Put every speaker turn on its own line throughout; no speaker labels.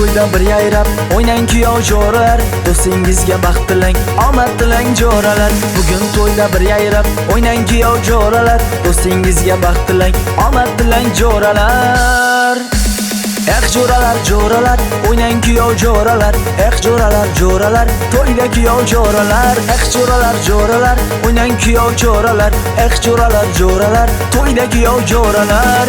to'yda bir yayrab o'ynang kuyov jo'ralar, do'stingizga baxt tilang, omad tilang jo'ralar. Bugun to'yda bir yayrab o'ynang kuyov jo'ralar, do'stingizga baxt tilang, omad tilang jo'ralar. Jo'ralar jo'ralar, o'ynang kuyov jo'ralar, jo'ralar jo'ralar, to'yda kuyov jo'ralar. Jo'ralar jo'ralar, o'ynang kuyov jo'ralar, jo'ralar jo'ralar, to'yda kuyov jo'ralar.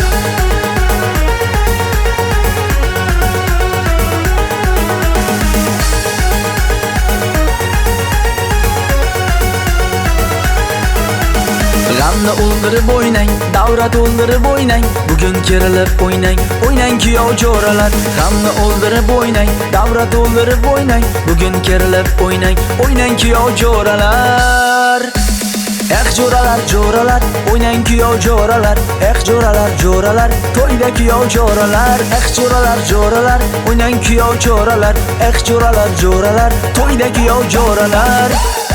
G'amni o'ldirib o'ynang, davra to'ldirib o'ynang, bugun kerilib o'ynang, o'ynang kuyov jo'ralar. G'amni o'ldirib o'ynang, davra to'ldirib o'ynang, bugun kerilib o'ynang, o'ynang kuyov jo'ralar. Jo'ralar jo'ralar, o'ynang kuyov jo'ralar, jo'ralar jo'ralar, to'yda kuyov jo'ralar. Jo'ralar jo'ralar, o'ynang kuyov jo'ralar, jo'ralar jo'ralar, to'yda kuyov jo'ralar.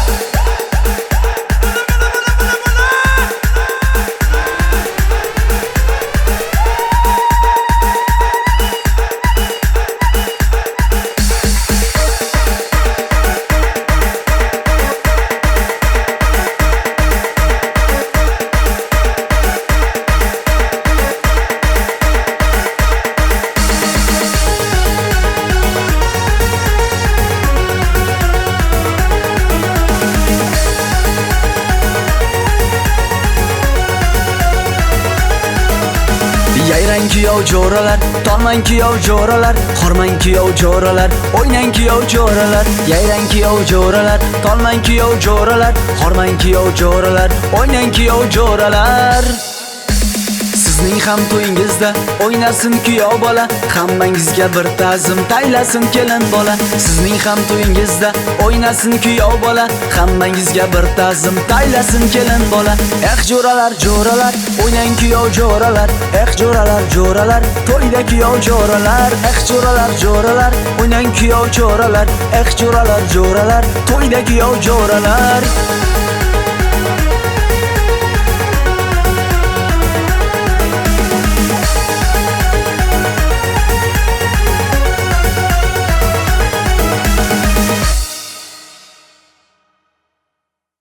Yayrang kuyov jo'ralar, tolmang kuyov jo'ralar, xormang kuyov jo'ralar, o'ynang kuyov jo'ralar. Yayrang kuyov jo'ralar, tolmang kuyov jo'ralar, xormang kuyov jo'ralar, o'ynang kuyov jo'ralar. Sizning ham to'yingizda o'ynasin kuyov bola, hammangizga bir ta'zim taylasin kelin bola. Sizning ham to'yingizda o'ynasin kuyov bola, hammangizga bir ta'zim taylasin kelin bola. Jo'ralar jo'ralar, o'ynang kuyov jo'ralar, jo'ralar jo'ralar, to'yda kuyov jo'ralar. Jo'ralar jo'ralar, o'ynang kuyov jo'ralar, jo'ralar jo'ralar, to'yda kuyov jo'ralar.